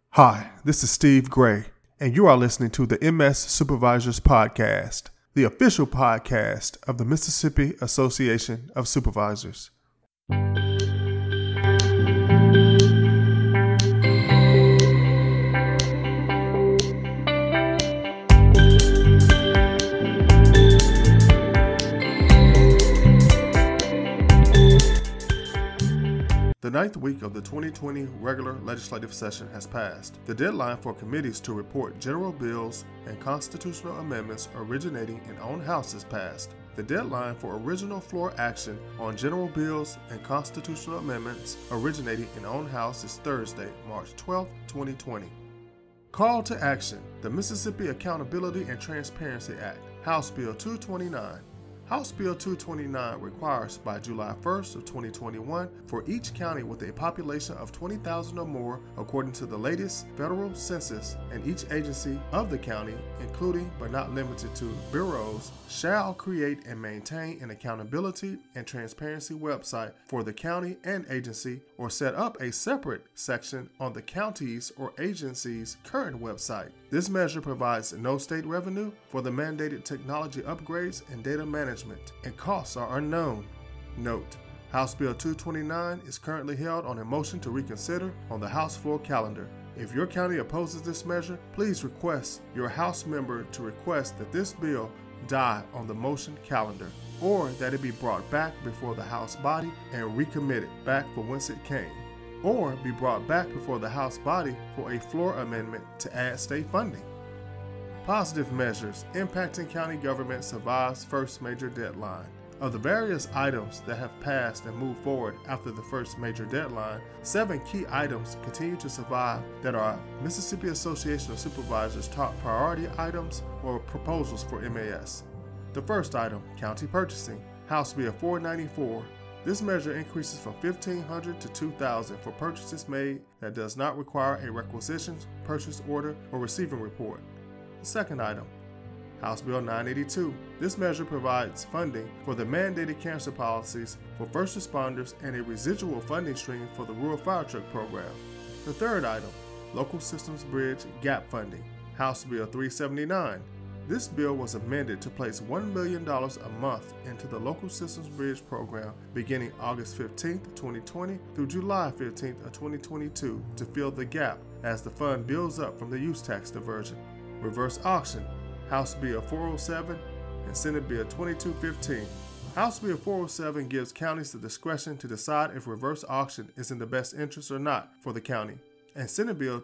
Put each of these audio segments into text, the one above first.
Hi, this is Steve Gray, and you are listening to the MS Supervisors Podcast, the official podcast of the Mississippi Association of Supervisors. The ninth week of the 2020 regular legislative session has passed. The deadline for committees to report general bills and constitutional amendments originating in own house is passed. The deadline for original floor action on general bills and constitutional amendments originating in own house is Thursday, March 12, 2020. Call to action: the Mississippi Accountability and Transparency Act, House Bill 229. House Bill 229 requires by July 1st of 2021 for each county with a population of 20,000 or more, according to the latest federal census, and each agency of the county, including but not limited to bureaus, shall create and maintain an accountability and transparency website for the county and agency, or set up a separate section on the county's or agency's current website. This measure provides no state revenue for the mandated technology upgrades and data management, and costs are unknown. Note: House Bill 229 is currently held on a motion to reconsider on the House floor calendar. If your county opposes this measure, please request your House member to request that this bill die on the motion calendar, or that it be brought back before the House body and recommitted back from whence it came, or be brought back before the House body for a floor amendment to add state funding. Positive measures impacting county government survives first major deadline. Of the various items that have passed and moved forward after the first major deadline, 7 key items continue to survive that are Mississippi Association of Supervisors' top priority items or proposals for MAS. The first item, county purchasing, House Bill 494. This measure increases from $1,500 to $2,000 for purchases made that does not require a requisitions, purchase order, or receiving report. The second item, House Bill 982. This measure provides funding for the mandated cancer policies for first responders and a residual funding stream for the Rural Fire Truck Program. The third item, Local Systems Bridge Gap Funding, House Bill 379. This bill was amended to place $1 million a month into the Local Systems Bridge Program beginning August 15, 2020 through July 15, 2022 to fill the gap as the fund builds up from the use tax diversion. Reverse auction, House Bill 407 and Senate Bill 2215. House Bill 407 gives counties the discretion to decide if reverse auction is in the best interest or not for the county, and Senate Bill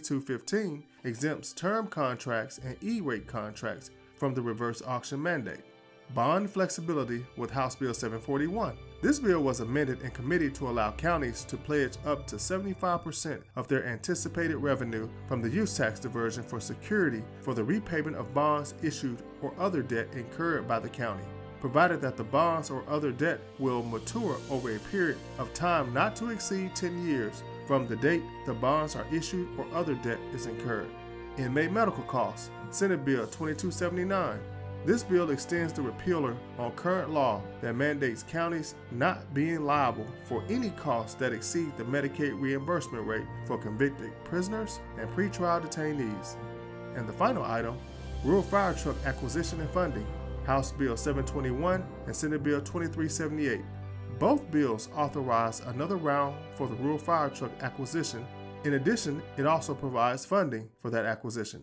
2215 exempts term contracts and E-rate contracts from the reverse auction mandate. Bond flexibility with House Bill 741. This bill was amended in committee to allow counties to pledge up to 75% of their anticipated revenue from the use tax diversion for security for the repayment of bonds issued or other debt incurred by the county, provided that the bonds or other debt will mature over a period of time not to exceed 10 years from the date the bonds are issued or other debt is incurred. Inmate medical costs, Senate Bill 2279. This bill extends the repealer on current law that mandates counties not being liable for any costs that exceed the Medicaid reimbursement rate for convicted prisoners and pretrial detainees. And the final item, Rural Fire Truck Acquisition and Funding, House Bill 721 and Senate Bill 2378. Both bills authorize another round for the rural fire truck acquisition. In addition, it also provides funding for that acquisition.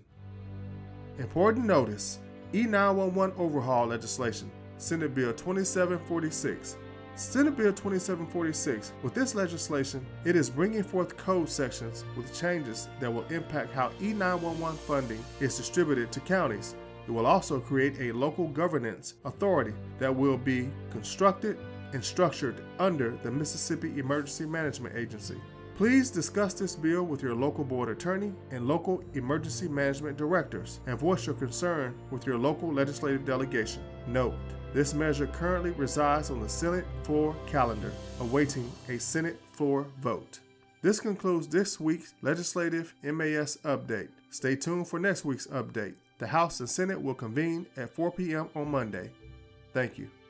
Important notice: E911 overhaul legislation, Senate Bill 2746. Senate Bill 2746, with this legislation, it is bringing forth code sections with changes that will impact how E911 funding is distributed to counties. It will also create a local governance authority that will be constructed and structured under the Mississippi Emergency Management Agency. Please discuss this bill with your local board attorney and local emergency management directors and voice your concern with your local legislative delegation. Note: this measure currently resides on the Senate floor calendar, awaiting a Senate floor vote. This concludes this week's legislative MAS update. Stay tuned for next week's update. The House and Senate will convene at 4 p.m. on Monday. Thank you.